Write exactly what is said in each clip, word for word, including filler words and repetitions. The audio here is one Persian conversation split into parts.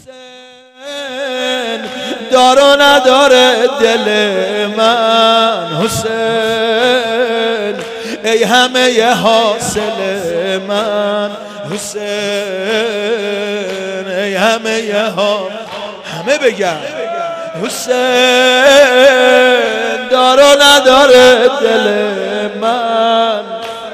حسین دار و نداره دل من، حسین ای همه ی حاصل من، حسین ای همه ی ها همه بگم حسین دار و نداره دل من،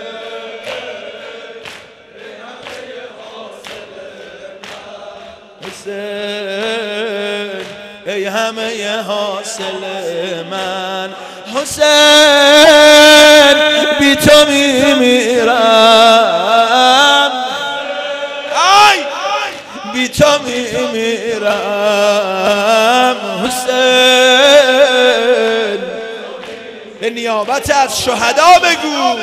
حسین ای همه ی حاصل من، حسین بی تو میمیرم، ای بی تو میمیرم، حسین به نیابت از شهدا بگو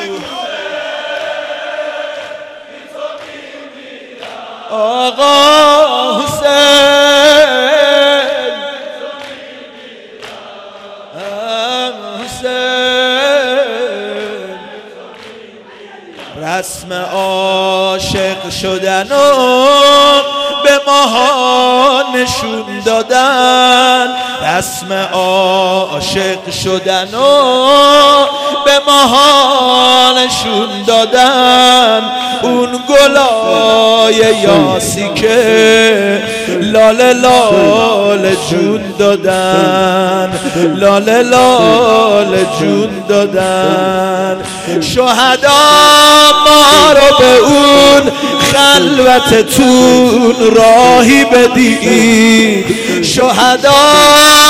آقا حسین، حسین رسم عاشق شدن و به ماها نشون دادن، رسم عاشق شدن و به ماها نشون دادن، اون گلای یاسی که لاله لاله جون دادن، لاله لاله جون دادن، شهدا ما رو به اون خلوتتون راهی بدید، شهدا